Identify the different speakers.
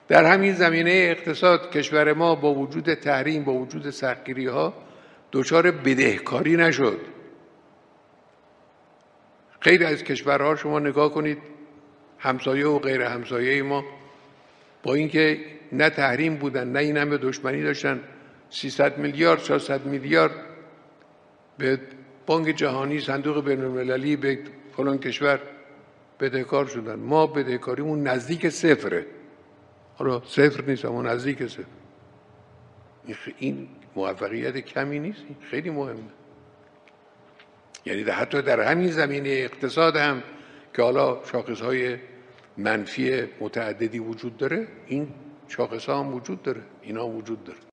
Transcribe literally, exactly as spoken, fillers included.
Speaker 1: در همین زمینه اقتصاد کشور ما با وجود تحریم، با وجود سختگیری ها دچار بدهکاری نشد. خیلی از کشورها شما نگاه کنید، همسایه و غیر همسایه ما با اینکه نه تحریم بودن نه این همه دشمنی داشتن، سیصد میلیارد چهارصد میلیارد به بانک جهانی، صندوق بین المللی، به فلان کشور بدهکار شدن. ما بدهکاریمون نزدیک صفره. حالا صفر نیست اما نزدیک صفر. این موفقیت کمی نیست، این خیلی مهمه. یعنی در حتی در همین زمینه اقتصاد هم که حالا شاخصهای منفی متعددی وجود داره، این شاخص ها هم وجود داره، اینا هم وجود داره.